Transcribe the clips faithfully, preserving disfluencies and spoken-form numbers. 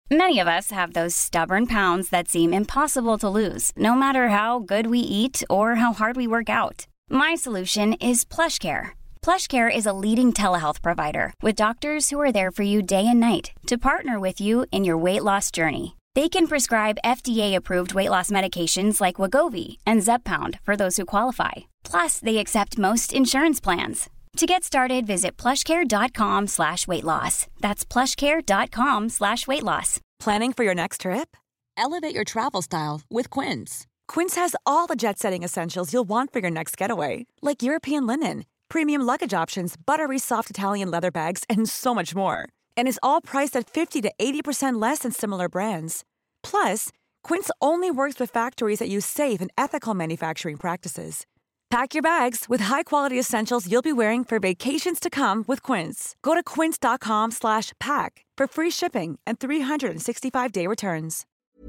Many of us have those stubborn pounds that seem impossible to lose, no matter how good we eat or how hard we work out. My solution is PlushCare. PlushCare is a leading telehealth provider with doctors who are there for you day and night to partner with you in your weight loss journey. They can prescribe F D A-approved weight loss medications like Wegovy and Zepbound for those who qualify. Plus, they accept most insurance plans. To get started, visit plushcare.com slash weight loss. That's plushcare.com slash weight loss. Planning for your next trip? Elevate your travel style with Quince. Quince has all the jet-setting essentials you'll want for your next getaway, like European linen, premium luggage options, buttery soft Italian leather bags, and so much more. And is all priced at fifty to eighty percent less than similar brands. Plus, Quince only works with factories that use safe and ethical manufacturing practices. Pack your bags with high-quality essentials you'll be wearing for vacations to come with Quince. Go to quince.com slash pack for free shipping and three sixty-five day returns.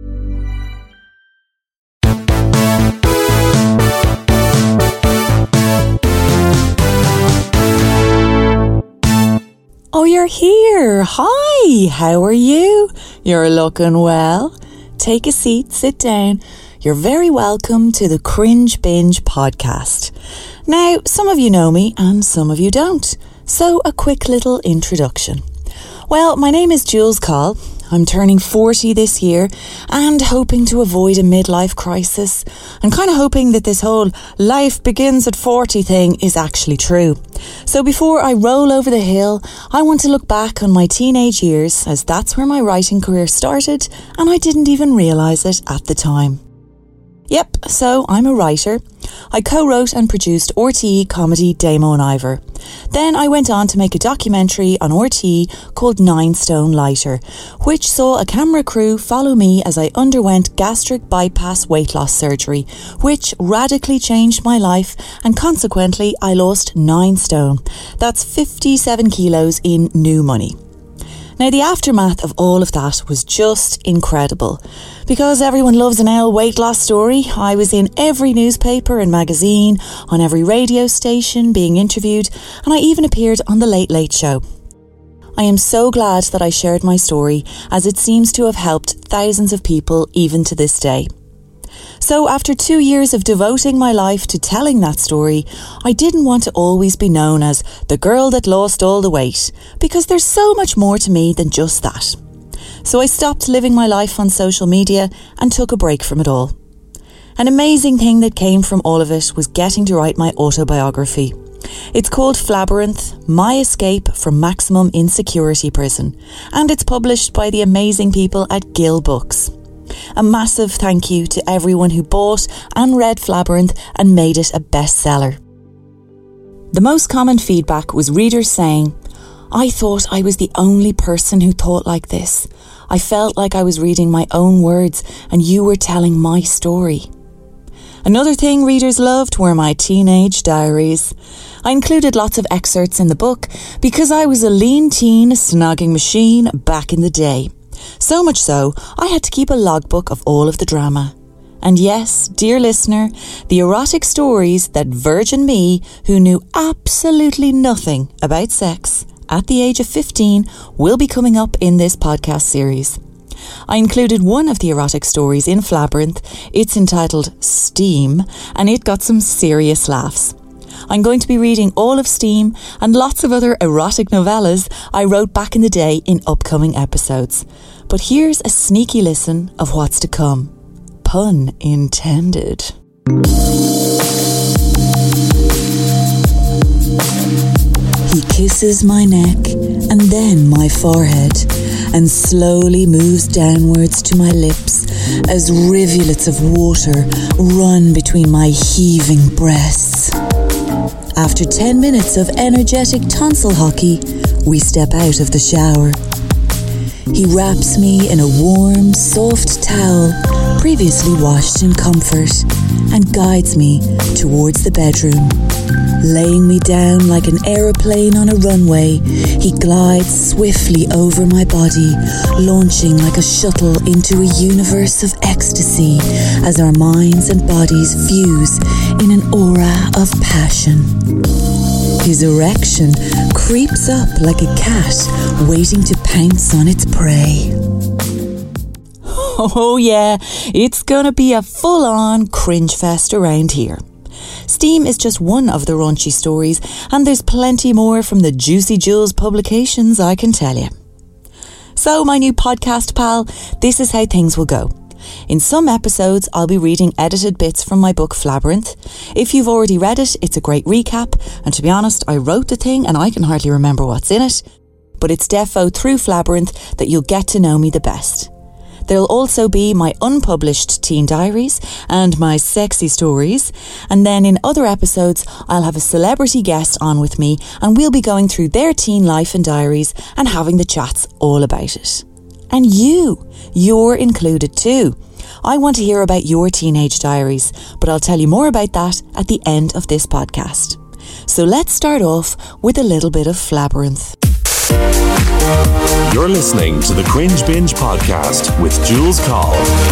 Oh, you're here. Hi, how are you? You're looking well. Take a seat, sit down. You're very welcome to the Cringe Binge podcast. Now, some of you know me and some of you don't. So, a quick little introduction. Well, my name is Jules Call. I'm turning forty this year and hoping to avoid a midlife crisis. I'm kind of hoping that this whole life begins at forty thing is actually true. So before I roll over the hill, I want to look back on my teenage years, as that's where my writing career started and I didn't even realise it at the time. Yep, so I'm a writer. I co-wrote and produced R T E comedy Damo and Ivor. Then I went on to make a documentary on R T E called Nine Stone Lighter, which saw a camera crew follow me as I underwent gastric bypass weight loss surgery, which radically changed my life, and consequently I lost nine stone. That's fifty-seven kilos in new money. Now, the aftermath of all of that was just incredible. Because everyone loves an L weight loss story, I was in every newspaper and magazine, on every radio station being interviewed, and I even appeared on The Late Late Show. I am so glad that I shared my story, as it seems to have helped thousands of people even to this day. So after two years of devoting my life to telling that story, I didn't want to always be known as the girl that lost all the weight, because there's so much more to me than just that. So I stopped living my life on social media and took a break from it all. An amazing thing that came from all of it was getting to write my autobiography. It's called Flabberynth, My Escape from Maximum Insecurity Prison, and it's published by the amazing people at Gill Books. A massive thank you to everyone who bought and read Flabberynth and made it a bestseller. The most common feedback was readers saying, "I thought I was the only person who thought like this. I felt like I was reading my own words and you were telling my story." Another thing readers loved were my teenage diaries. I included lots of excerpts in the book because I was a lean teen snogging machine back in the day. So much so, I had to keep a logbook of all of the drama. And yes, dear listener, the erotic stories that virgin me, who knew absolutely nothing about sex at the age of fifteen, will be coming up in this podcast series. I included one of the erotic stories in Flabberynth. It's entitled Steam, and it got some serious laughs. I'm going to be reading all of Steam and lots of other erotic novellas I wrote back in the day in upcoming episodes. But here's a sneaky listen of what's to come. Pun intended. He kisses my neck and then my forehead and slowly moves downwards to my lips as rivulets of water run between my heaving breasts. After ten minutes of energetic tonsil hockey, we step out of the shower. He wraps me in a warm, soft towel, previously washed in comfort, and guides me towards the bedroom. Laying me down like an aeroplane on a runway, he glides swiftly over my body, launching like a shuttle into a universe of ecstasy as our minds and bodies fuse in an aura of passion. His erection creeps up like a cat waiting to pounce on its prey. Oh yeah, it's gonna be a full-on cringe fest around here. Steam is just one of the raunchy stories, and there's plenty more from the Juicy Jules publications, I can tell you. So, my new podcast pal, this is how things will go. In some episodes, I'll be reading edited bits from my book Flabberth. If you've already read it, it's a great recap, and to be honest, I wrote the thing and I can hardly remember what's in it, but it's defo through Flabberth that you'll get to know me the best. There'll also be my unpublished teen diaries and my sexy stories, and then in other episodes I'll have a celebrity guest on with me and we'll be going through their teen life and diaries and having the chats all about it. And you, you're included too. I want to hear about your teenage diaries, but I'll tell you more about that at the end of this podcast. So let's start off with a little bit of Flabberth. You're listening to the Cringe Binge podcast with Jules Call.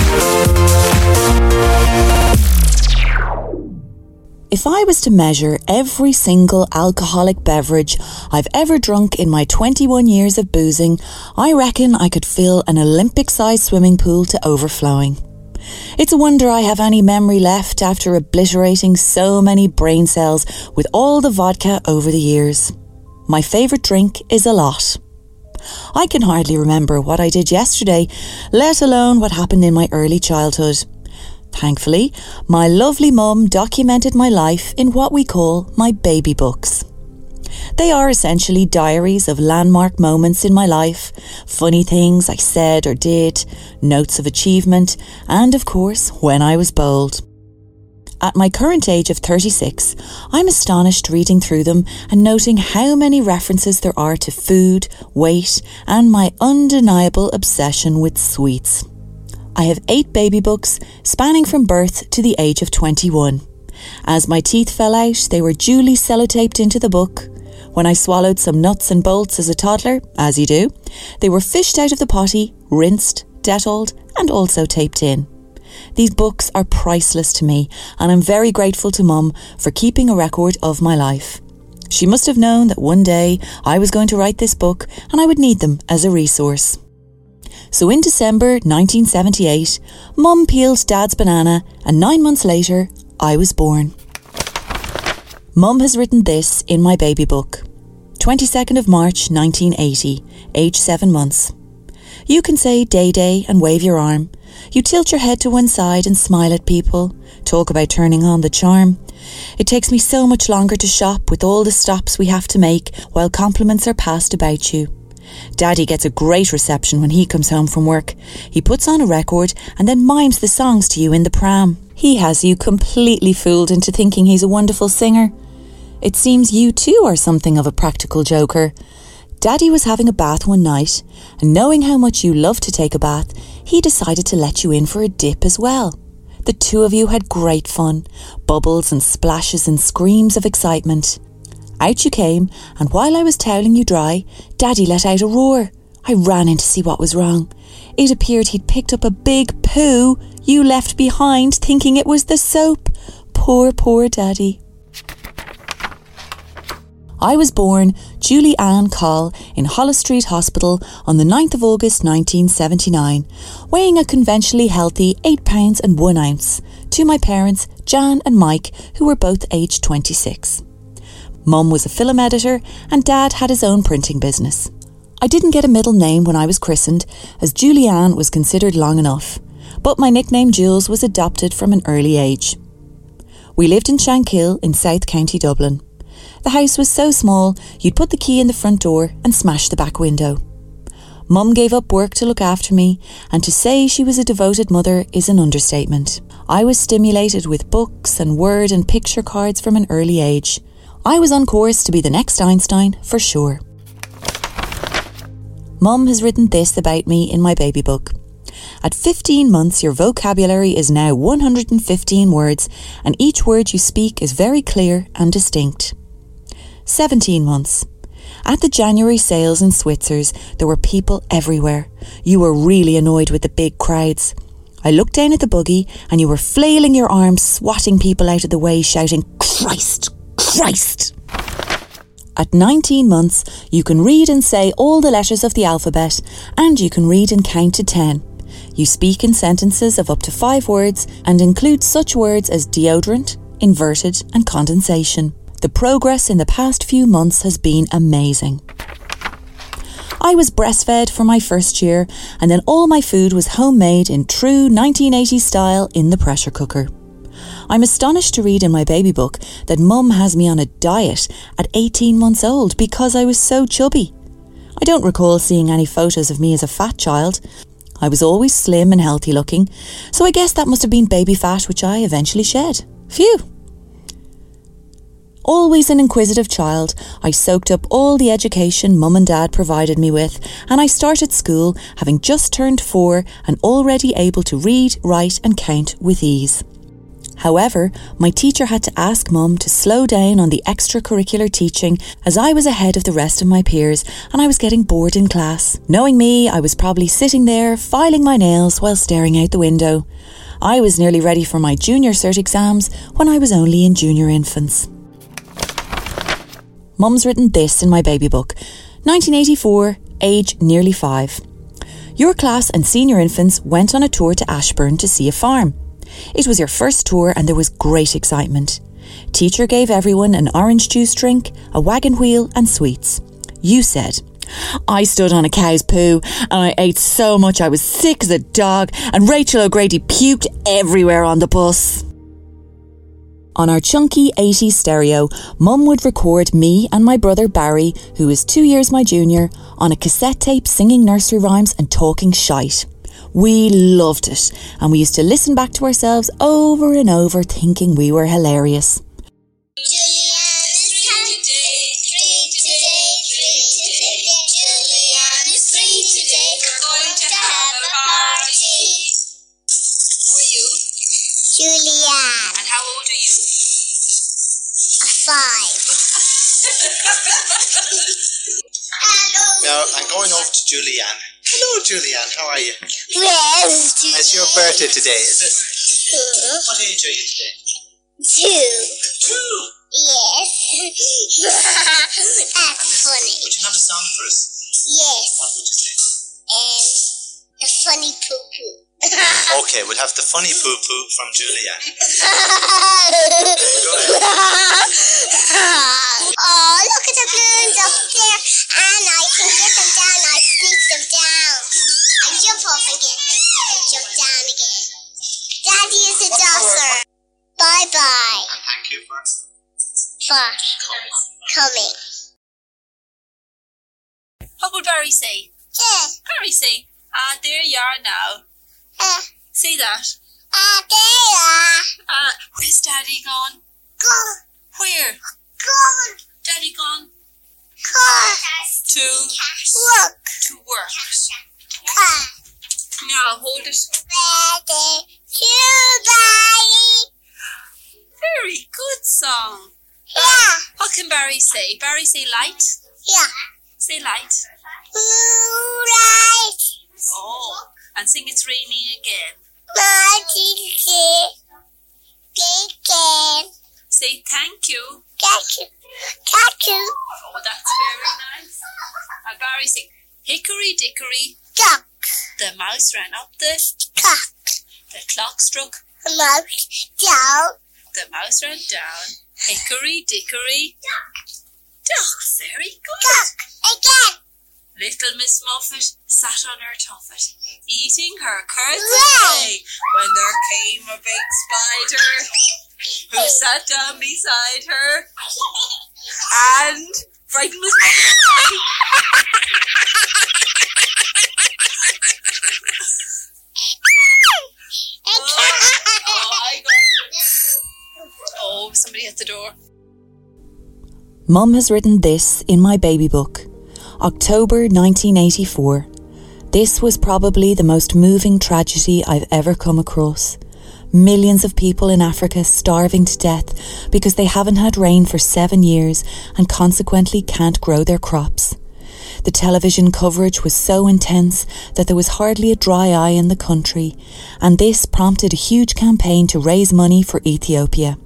If I was to measure every single alcoholic beverage I've ever drunk in my twenty-one years of boozing, I reckon I could fill an Olympic-sized swimming pool to overflowing. It's a wonder I have any memory left after obliterating so many brain cells with all the vodka over the years. My favourite drink is a lot. I can hardly remember what I did yesterday, let alone what happened in my early childhood. Thankfully, my lovely mum documented my life in what we call my baby books. They are essentially diaries of landmark moments in my life, funny things I said or did, notes of achievement, and of course, when I was bold. At my current age of thirty-six, I'm astonished reading through them and noting how many references there are to food, weight, and my undeniable obsession with sweets. I have eight baby books spanning from birth to the age of twenty-one. As my teeth fell out, they were duly sellotaped into the book. When I swallowed some nuts and bolts as a toddler, as you do, they were fished out of the potty, rinsed, Dettoled, and also taped in. These books are priceless to me, and I'm very grateful to Mum for keeping a record of my life. She must have known that one day I was going to write this book and I would need them as a resource. So in December nineteen seventy-eight, Mum peeled Dad's banana, and nine months later, I was born. Mum has written this in my baby book. twenty-second of March nineteen eighty, age seven months. You can say day day and wave your arm. You tilt your head to one side and smile at people. Talk about turning on the charm. It takes me so much longer to shop with all the stops we have to make while compliments are passed about you. Daddy gets a great reception when he comes home from work. He puts on a record and then mimes the songs to you in the pram. He has you completely fooled into thinking he's a wonderful singer. It seems you too are something of a practical joker. Daddy was having a bath one night, and knowing how much you love to take a bath, he decided to let you in for a dip as well. The two of you had great fun, bubbles and splashes and screams of excitement. Out you came, and while I was toweling you dry, Daddy let out a roar. I ran in to see what was wrong. It appeared he'd picked up a big poo you left behind, thinking it was the soap. Poor, poor Daddy. I was born Julie Ann Call in Holles Street Hospital on the ninth of August nineteen seventy-nine, weighing a conventionally healthy eight pounds and one ounce, to my parents Jan and Mike, who were both aged twenty-six. Mum was a film editor and Dad had his own printing business. I didn't get a middle name when I was christened, as Julie Ann was considered long enough, but my nickname Jules was adopted from an early age. We lived in Shankill in South County Dublin. The house was so small, you'd put the key in the front door and smash the back window. Mum gave up work to look after me, and to say she was a devoted mother is an understatement. I was stimulated with books and word and picture cards from an early age. I was on course to be the next Einstein, for sure. Mum has written this about me in my baby book. At fifteen months, your vocabulary is now one hundred fifteen words, and each word you speak is very clear and distinct. seventeen months. At the January sales in Switzer's, there were people everywhere. You were really annoyed with the big crowds. I looked down at the buggy and you were flailing your arms, swatting people out of the way, shouting, "Christ! Christ!" At nineteen months, you can read and say all the letters of the alphabet, and you can read and count to ten. You speak in sentences of up to five words and include such words as deodorant, inverted and condensation. The progress in the past few months has been amazing. I was breastfed for my first year, and then all my food was homemade in true nineteen eighties style in the pressure cooker. I'm astonished to read in my baby book that Mum has me on a diet at eighteen months old because I was so chubby. I don't recall seeing any photos of me as a fat child. I was always slim and healthy looking, so I guess that must have been baby fat which I eventually shed. Phew! Always an inquisitive child, I soaked up all the education Mum and Dad provided me with, and I started school having just turned four and already able to read, write and count with ease. However, my teacher had to ask Mum to slow down on the extracurricular teaching as I was ahead of the rest of my peers and I was getting bored in class. Knowing me, I was probably sitting there filing my nails while staring out the window. I was nearly ready for my junior cert exams when I was only in junior infants. Mum's written this in my baby book. nineteen eighty-four, age nearly five. Your class and senior infants went on a tour to Ashburn to see a farm. It was your first tour and there was great excitement. Teacher gave everyone an orange juice drink, a wagon wheel and sweets. You said, I stood on a cow's poo and I ate so much I was sick as a dog and Rachel O'Grady puked everywhere on the bus. On our chunky eighties stereo, Mum would record me and my brother Barry, who is two years my junior, on a cassette tape singing nursery rhymes and talking shite. We loved it, and we used to listen back to ourselves over and over thinking we were hilarious. Now, I'm going over to Julianne. Hello, Julianne. How are you? Yes, Julianne. It's your birthday today, is it? Two. What age are you today? Two. Two? Yes. That's funny. Would you have a song for us? Yes. What would you say? And the funny poo-poo. Okay, we'll have the funny poo-poo from Julianne. Go ahead. Oh, look at the balloons up there. And I can get them down. I sneak them down. I jump off and get them. I jump down again. Daddy is a dosser. Bye-bye. And thank you for For coming. What would Barry say? Yeah. Barry say, ah, there you are now. Uh, See that? uh, there. Ah, where's Daddy gone? Go. Where? Go. Daddy gone? Go. To Look. to work. Go. Now hold it. Ready to buy. Very good song. Yeah. What can Barry say? Barry say light? Yeah. Say light. Blue light. Oh, and sing It's Raining Again. Magic. Bacon. Say thank you. Thank you. Thank you. Oh, that's very nice. And Barry sing Hickory Dickory. Duck. The mouse ran up the, Cock. the clock struck. Mouse. Down. The mouse ran down. Hickory Dickory. Duck. Duck, very good. Duck. Again. Little Miss Muffet sat on her tuffet, eating her curds Wow. away, when there came a big spider, who sat down beside her, and frightened Miss Muffet. Oh, I got you. Oh, somebody at the door. Mum has written this in my baby book. October nineteen eighty-four. This was probably the most moving tragedy I've ever come across. Millions of people in Africa starving to death because they haven't had rain for seven years and consequently can't grow their crops. The television coverage was so intense that there was hardly a dry eye in the country, and this prompted a huge campaign to raise money for Ethiopia.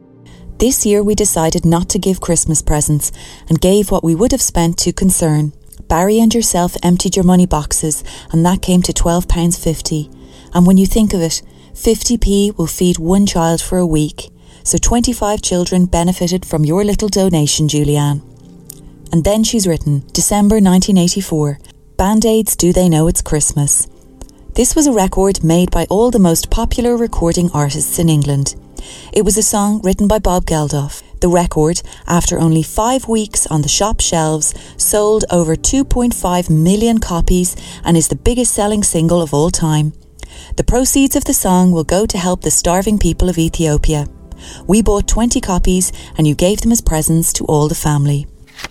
This year we decided not to give Christmas presents and gave what we would have spent to Concern. Barry and yourself emptied your money boxes and that came to twelve pounds fifty. And when you think of it, fifty p will feed one child for a week. So twenty-five children benefited from your little donation, Julianne. And then she's written, December nineteen eighty-four, Band-Aids Do They Know It's Christmas? This was a record made by all the most popular recording artists in England. It was a song written by Bob Geldof. The record, after only five weeks on the shop shelves, sold over two point five million copies and is the biggest selling single of all time. The proceeds of the song will go to help the starving people of Ethiopia. We bought twenty copies and you gave them as presents to all the family.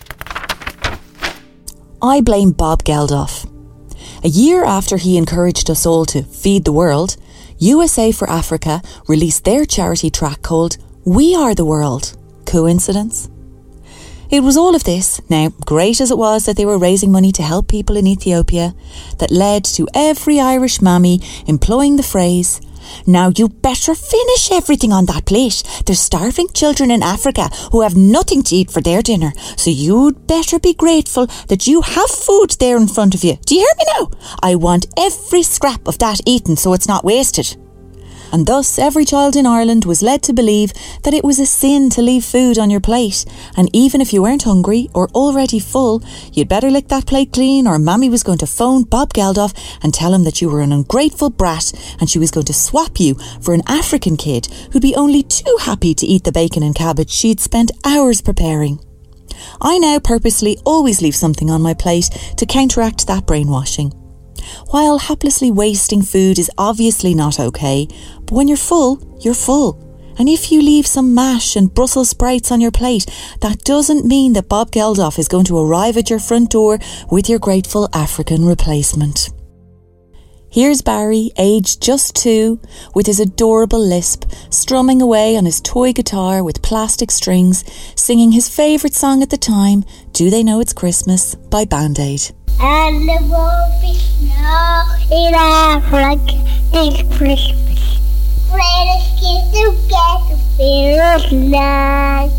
I blame Bob Geldof. A year after he encouraged us all to feed the world, U S A for Africa released their charity track called We Are the World. Coincidence? It was all of this, now great as it was that they were raising money to help people in Ethiopia, that led to every Irish mammy employing the phrase, now you better finish everything on that plate. There's starving children in Africa who have nothing to eat for their dinner, so you'd better be grateful that you have food there in front of you. Do you hear me now? I want every scrap of that eaten so it's not wasted. And thus every child in Ireland was led to believe that it was a sin to leave food on your plate, and even if you weren't hungry or already full, you'd better lick that plate clean or Mammy was going to phone Bob Geldof and tell him that you were an ungrateful brat and she was going to swap you for an African kid who'd be only too happy to eat the bacon and cabbage she'd spent hours preparing. I now purposely always leave something on my plate to counteract that brainwashing. While haplessly wasting food is obviously not okay, but when you're full, you're full. And if you leave some mash and Brussels sprouts on your plate, that doesn't mean that Bob Geldof is going to arrive at your front door with your grateful African replacement. Here's Barry, aged just two, with his adorable lisp, strumming away on his toy guitar with plastic strings, singing his favourite song at the time, Do They Know It's Christmas, by Band-Aid. And there won't be snow in Africa this Christmas. Greatest kids to get the fearless night.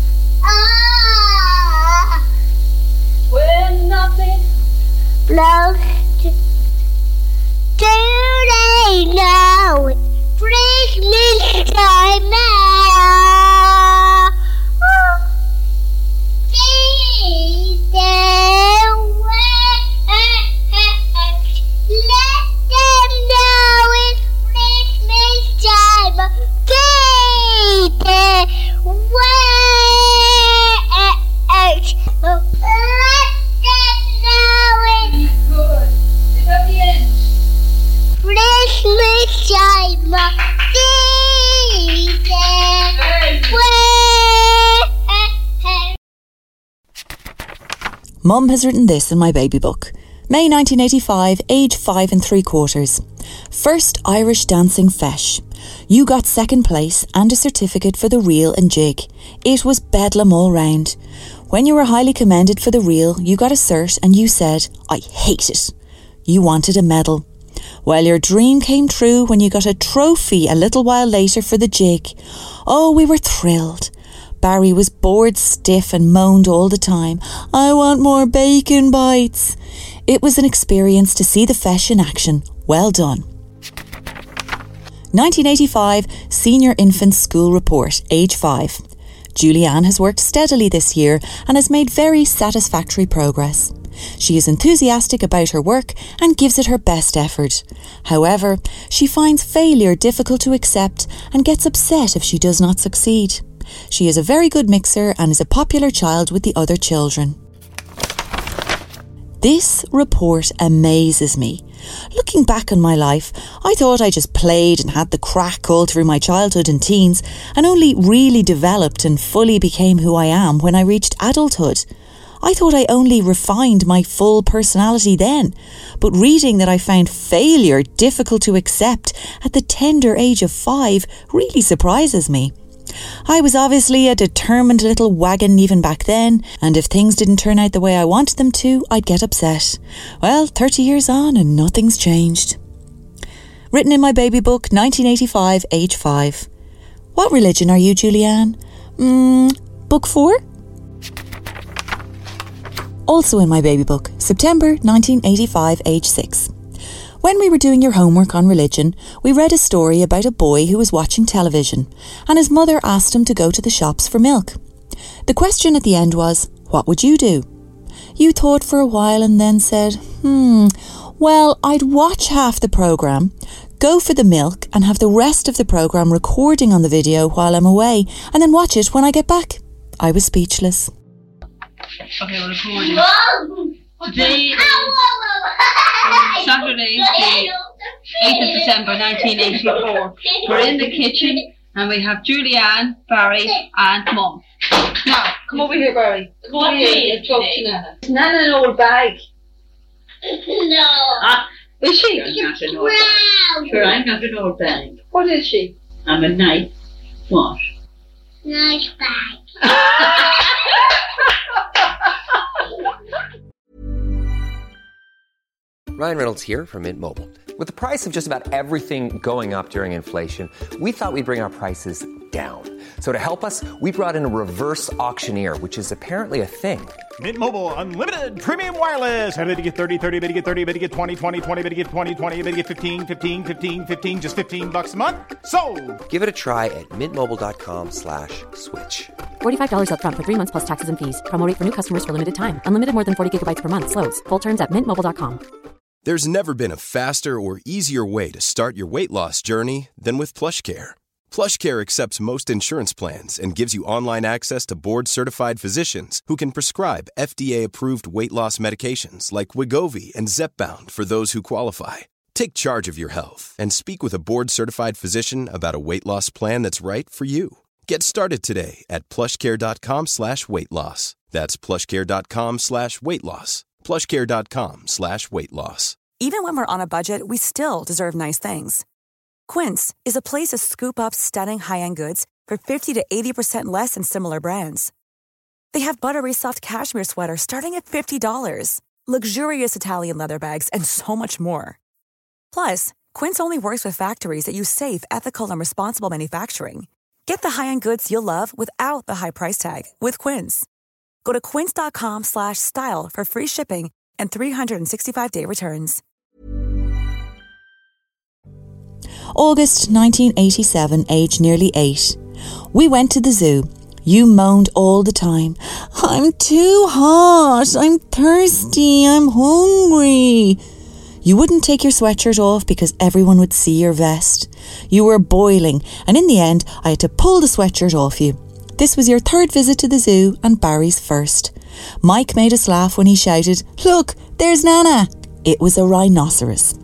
Ah, when nothing blows to do they know it's Christmas time now? Oh, feed them well. Let them know it's Christmas time. Feed them well. Let them know it's good. Is that the end? Christmas time, feed them well. Mum has written this in my baby book. May nineteen eighty-five, age five and three quarters. First Irish Dancing Feis. You got second place and a certificate for the reel and jig. It was bedlam all round. When you were highly commended for the reel, you got a cert and you said, I hate it. You wanted a medal. Well, your dream came true when you got a trophy a little while later for the jig. Oh, we were thrilled. Barry was bored stiff and moaned all the time, I want more bacon bites. It was an experience to see the feis in action. Well done. nineteen eighty-five Senior Infant School Report, age five. Julianne has worked steadily this year and has made very satisfactory progress. She is enthusiastic about her work and gives it her best effort. However, she finds failure difficult to accept and gets upset if she does not succeed. She is a very good mixer and is a popular child with the other children. This report amazes me. Looking back on my life, I thought I just played and had the crack all through my childhood and teens and only really developed and fully became who I am when I reached adulthood. I thought I only refined my full personality then, but reading that I found failure difficult to accept at the tender age of five really surprises me. I was obviously a determined little wagon even back then, and if things didn't turn out the way I wanted them to, I'd get upset. Well, thirty years on and nothing's changed. Written in my baby book, nineteen eighty-five, age five. What religion are you, Julianne? Mm, book four? Also in my baby book, September nineteen eighty-five, age six. When we were doing your homework on religion, we read a story about a boy who was watching television, and his mother asked him to go to the shops for milk. The question at the end was, what would you do? You thought for a while and then said, hmm, well, I'd watch half the programme, go for the milk and have the rest of the programme recording on the video while I'm away, and then watch it when I get back. I was speechless. Okay, we're recording. Today is um, Saturday, the eighth of December nineteen eighty-four. We're in the kitchen and we have Julianne, Barry and Mum. Now, come over here, Barry. Come over here and talk to Nana. Is Nana an old bag? No. Ah, is she? You're not an old bag. Sure, I'm not an old bag. What is she? I'm a nice what? Nice bag. Ryan Reynolds here from Mint Mobile. With the price of just about everything going up during inflation, we thought we'd bring our prices down. So to help us, we brought in a reverse auctioneer, which is apparently a thing. Mint Mobile Unlimited Premium Wireless. How to get thirty, thirty, how to get thirty, how to get twenty, twenty, twenty, how to get twenty, twenty, how to get fifteen, fifteen, fifteen, fifteen, just fifteen bucks a month? Sold! Give it a try at mintmobile.com slash switch. forty-five dollars up front for three months plus taxes and fees. Promo rate for new customers for limited time. Unlimited more than forty gigabytes per month. Slows full terms at mint mobile dot com. There's never been a faster or easier way to start your weight loss journey than with PlushCare. PlushCare accepts most insurance plans and gives you online access to board-certified physicians who can prescribe F D A-approved weight loss medications like Wegovy and Zepbound for those who qualify. Take charge of your health and speak with a board-certified physician about a weight loss plan that's right for you. Get started today at plushcare.com slash weight loss. That's plushcare.com slash weight loss. plushcare.com slash weight loss. Even when we're on a budget, we still deserve nice things. Quince is a place to scoop up stunning high-end goods for fifty to eighty percent less than similar brands. They have buttery soft cashmere sweaters starting at fifty dollars, luxurious Italian leather bags, and so much more. Plus, Quince only works with factories that use safe, ethical, and responsible manufacturing. Get the high-end goods you'll love without the high price tag with Quince. Go to quince.com slash style for free shipping and three sixty-five day returns. August nineteen eighty-seven, age nearly eight. We went to the zoo. You moaned all the time. I'm too hot. I'm thirsty. I'm hungry. You wouldn't take your sweatshirt off because everyone would see your vest. You were boiling, and in the end, I had to pull the sweatshirt off you. This was your third visit to the zoo and Barry's first. Mike made us laugh when he shouted, "Look, there's Nana!" It was a rhinoceros.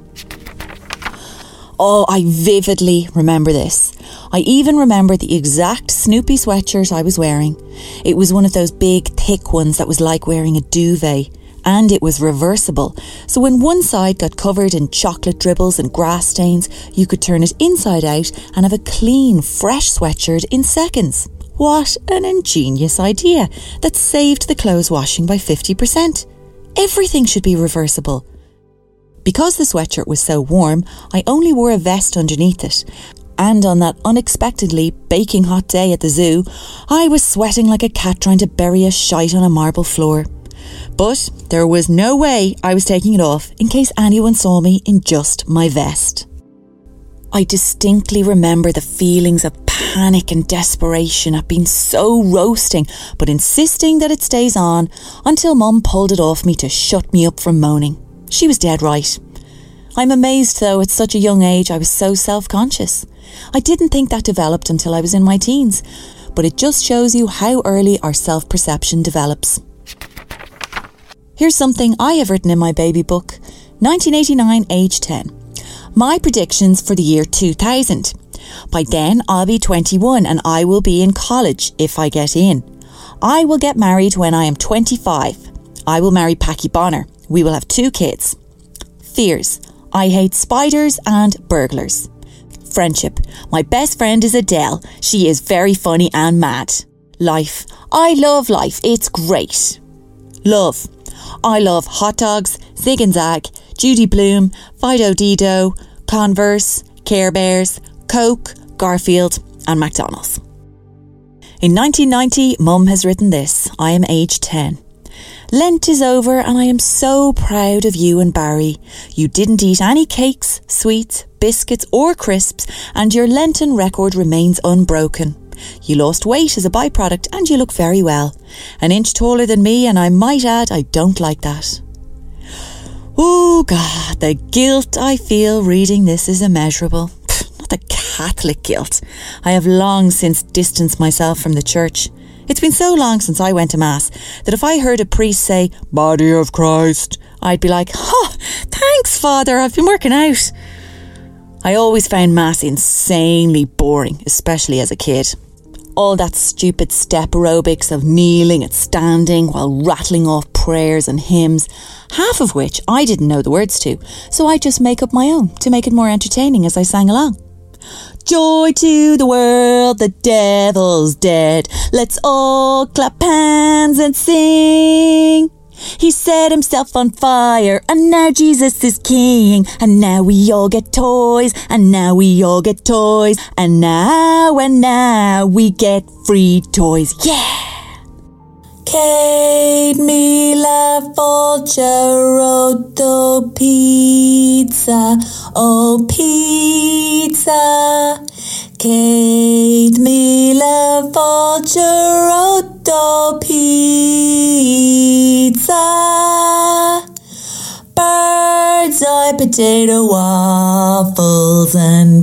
Oh, I vividly remember this. I even remember the exact Snoopy sweatshirt I was wearing. It was one of those big, thick ones that was like wearing a duvet. And it was reversible, so when one side got covered in chocolate dribbles and grass stains, you could turn it inside out and have a clean, fresh sweatshirt in seconds. What an ingenious idea that saved the clothes washing by fifty percent. Everything should be reversible. Because the sweatshirt was so warm, I only wore a vest underneath it. And on that unexpectedly baking hot day at the zoo, I was sweating like a cat trying to bury a shite on a marble floor. But there was no way I was taking it off in case anyone saw me in just my vest. I distinctly remember the feelings of panic and desperation at being so roasting, but insisting that it stays on until Mum pulled it off me to shut me up from moaning. She was dead right. I'm amazed, though, at such a young age I was so self-conscious. I didn't think that developed until I was in my teens, but it just shows you how early our self-perception develops. Here's something I have written in my baby book, nineteen eighty-nine, age ten. My predictions for the year two thousand. By then, I'll be twenty-one and I will be in college if I get in. I will get married when I am twenty-five. I will marry Packy Bonner. We will have two kids. Fears. I hate spiders and burglars. Friendship. My best friend is Adele. She is very funny and mad. Life. I love life. It's great. Love. I love hot dogs, Zig and Zag, Judy Bloom, Fido Dido, Converse, Care Bears, Coke, Garfield and McDonald's. In nineteen ninety, Mum has written this. I am age ten. Lent is over and I am so proud of you and Barry. You didn't eat any cakes, sweets, biscuits or crisps, and your Lenten record remains unbroken. You lost weight as a byproduct and you look very well. An inch taller than me, and I might add I don't like that. Oh God, the guilt I feel reading this is immeasurable. Pfft, not the Catholic guilt. I have long since distanced myself from the church. It's been so long since I went to Mass that if I heard a priest say, "Body of Christ," I'd be like, "Oh, thanks, Father, I've been working out." I always found Mass insanely boring, especially as a kid. All that stupid step aerobics of kneeling and standing while rattling off prayers and hymns, half of which I didn't know the words to, so I'd just make up my own to make it more entertaining as I sang along. Joy to the world, the devil's dead. Let's all clap hands and sing. He set himself on fire, and now Jesus is king. And now we all get toys, and now we all get toys. And now, and now we get free toys. Yeah! Kate mi la Folgerotto pizza, oh pizza. Kate mi la Folgerotto pizza. Bird's eye potato waffles and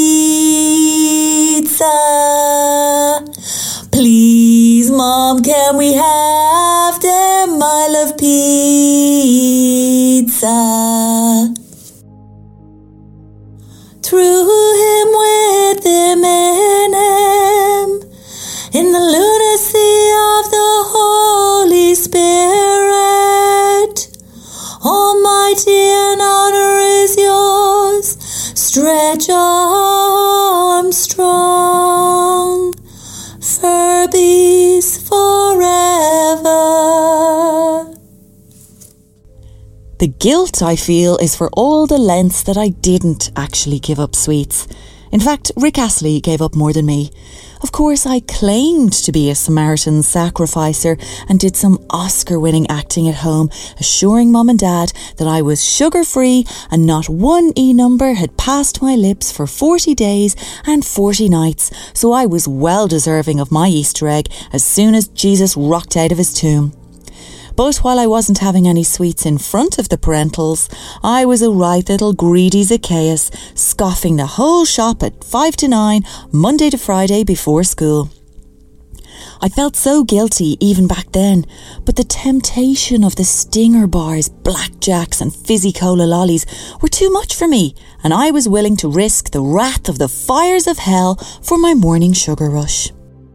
pizza. Please, Mom, can we have them? I love pizza. Through him, with him, in him, in the lunacy of the Holy Spirit. Almighty and honor is yours. Stretch arms strong. Furbies forever. The guilt I feel is for all the Lents that I didn't actually give up sweets. In fact, Rick Astley gave up more than me. Of course, I claimed to be a Samaritan sacrificer and did some Oscar-winning acting at home, assuring Mum and Dad that I was sugar-free and not one E-number had passed my lips for forty days and forty nights, so I was well deserving of my Easter egg as soon as Jesus rocked out of his tomb. But while I wasn't having any sweets in front of the parentals, I was a right little greedy Zacchaeus, scoffing the whole shop at five to nine, Monday to Friday before school. I felt so guilty even back then, but the temptation of the Stinger bars, blackjacks and fizzy cola lollies were too much for me, and I was willing to risk the wrath of the fires of hell for my morning sugar rush.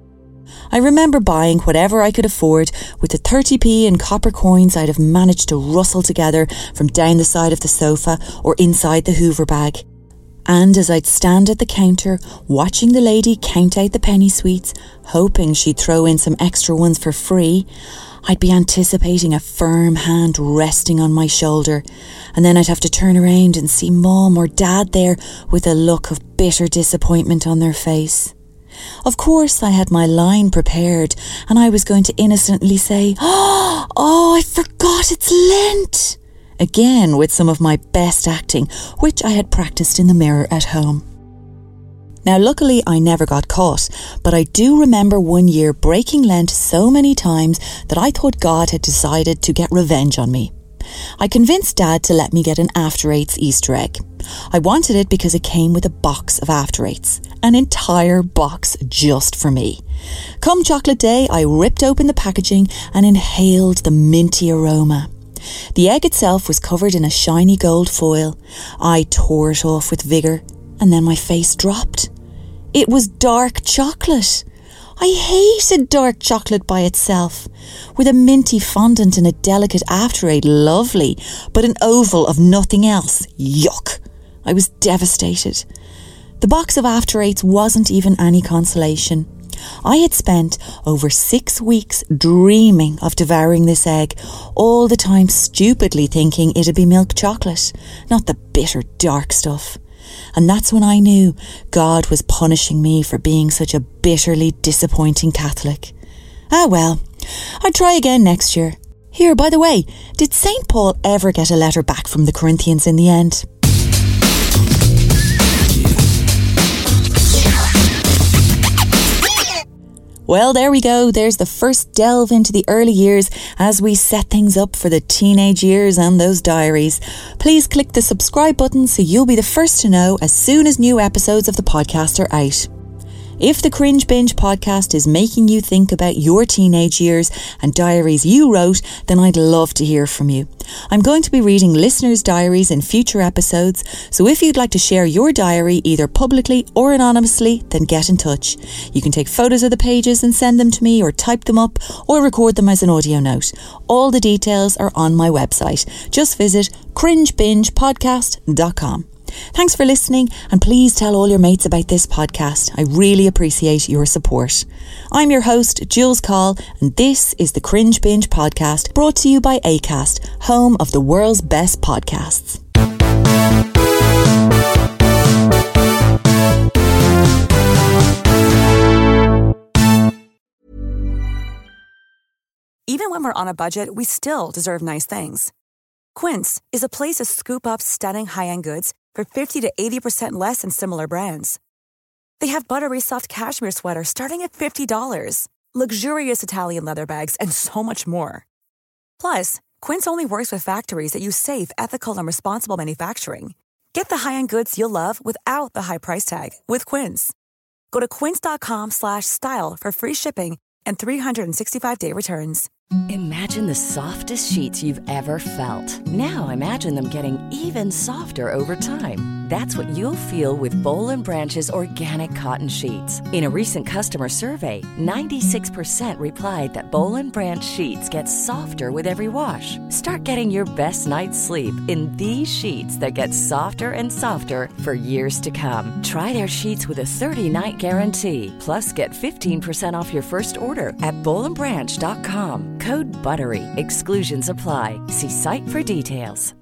I remember buying whatever I could afford with the thirty p in copper coins I'd have managed to rustle together from down the side of the sofa or inside the Hoover bag. And as I'd stand at the counter, watching the lady count out the penny sweets, hoping she'd throw in some extra ones for free, I'd be anticipating a firm hand resting on my shoulder, and then I'd have to turn around and see Mum or Dad there with a look of bitter disappointment on their face. Of course, I had my line prepared, and I was going to innocently say, "Oh, I forgot it's Lent!" Again with some of my best acting, which I had practiced in the mirror at home. Now, luckily, I never got caught, but I do remember one year breaking Lent so many times that I thought God had decided to get revenge on me. I convinced Dad to let me get an After Eights Easter egg. I wanted it because it came with a box of After Eights, an entire box just for me. Come chocolate day, I ripped open the packaging and inhaled the minty aroma. The egg itself was covered in a shiny gold foil. I tore it off with vigour, and then my face dropped. It was dark chocolate. I hated dark chocolate by itself. With a minty fondant and a delicate After Eight, lovely, but an oval of nothing else. Yuck! I was devastated. The box of After Eights wasn't even any consolation. I had spent over six weeks dreaming of devouring this egg, all the time stupidly thinking it'd be milk chocolate, not the bitter dark stuff. And that's when I knew God was punishing me for being such a bitterly disappointing Catholic. Ah well, I'd try again next year. Here, by the way, did Saint Paul ever get a letter back from the Corinthians in the end? Well, there we go. There's the first delve into the early years as we set things up for the teenage years and those diaries. Please click the subscribe button so you'll be the first to know as soon as new episodes of the podcast are out. If the Cringe Binge podcast is making you think about your teenage years and diaries you wrote, then I'd love to hear from you. I'm going to be reading listeners' diaries in future episodes, so if you'd like to share your diary either publicly or anonymously, then get in touch. You can take photos of the pages and send them to me, or type them up or record them as an audio note. All the details are on my website. Just visit cringe binge podcast dot com. Thanks for listening, and please tell all your mates about this podcast. I really appreciate your support. I'm your host, Jules Call, and this is the Cringe Binge podcast, brought to you by Acast, home of the world's best podcasts. Even when we're on a budget, we still deserve nice things. Quince is a place to scoop up stunning high-end goods for fifty to eighty percent less than similar brands. They have buttery soft cashmere sweaters starting at fifty dollars, luxurious Italian leather bags, and so much more. Plus, Quince only works with factories that use safe, ethical, and responsible manufacturing. Get the high-end goods you'll love without the high price tag with Quince. Go to quince.com slash style for free shipping and three sixty-five day returns. Imagine the softest sheets you've ever felt. Now imagine them getting even softer over time. That's what you'll feel with Boll and Branch's organic cotton sheets. In a recent customer survey, ninety-six percent replied that Boll and Branch sheets get softer with every wash. Start getting your best night's sleep in these sheets that get softer and softer for years to come. Try their sheets with a thirty night guarantee. Plus, get fifteen percent off your first order at boll and branch dot com. Code BUTTERY. Exclusions apply. See site for details.